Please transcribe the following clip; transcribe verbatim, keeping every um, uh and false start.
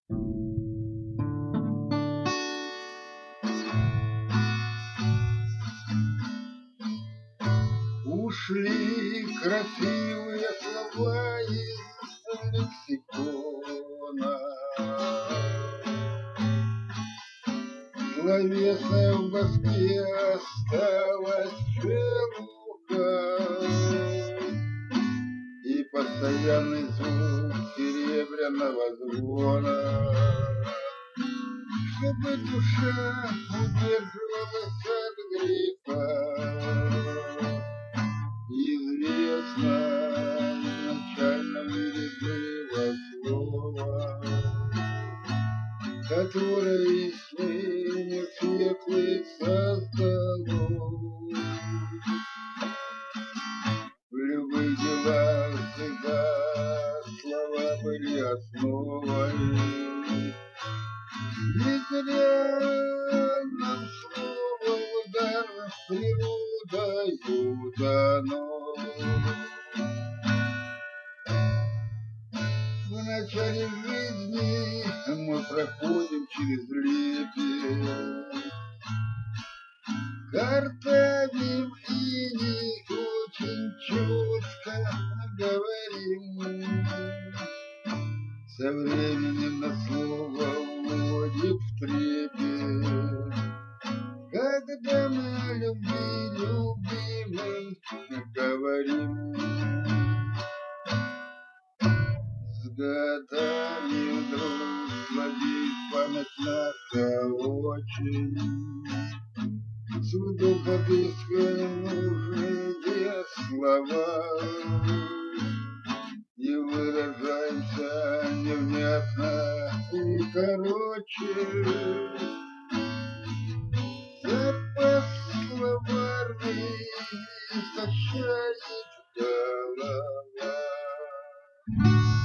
Ушли красивые слова из лексикона, словесная в Москве осталась шелуха, и постоянный звук серебряного звона, чтобы душа удерживалась от греха. Известно, в начальном мире было слово, которое из сны светлых создало. В любых делах всегда слова были основой, и зря нам слово удар природою дано. В начале жизни мы проходим через лепет, картавим и не очень четко говорим. Со временем на слово вводит в трепет, когда мы о любви любимой говорим. С годами вдруг слабеет память наша очень, с вдруг отыскиваем нужные слова и выражаемся невнятно и короче. Запас словарный истощает голова.